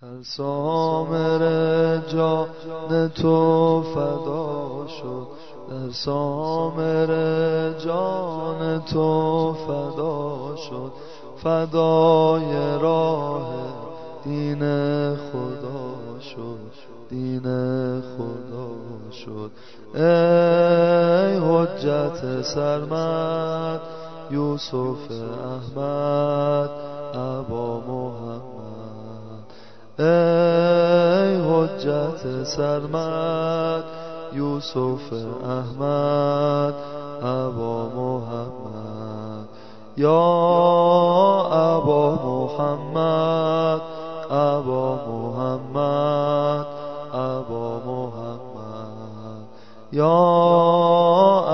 هر سامر جان تو فدا شد، در سامر جان تو فدا شد، فدای راه دین خدا شد، دین خدا شد. ای حجت سرمد یوسف احمد ابا محمد، ای حجت سرمد یوسف احمد ابا محمد، یا ابا محمد ابا محمد ابا محمد، یا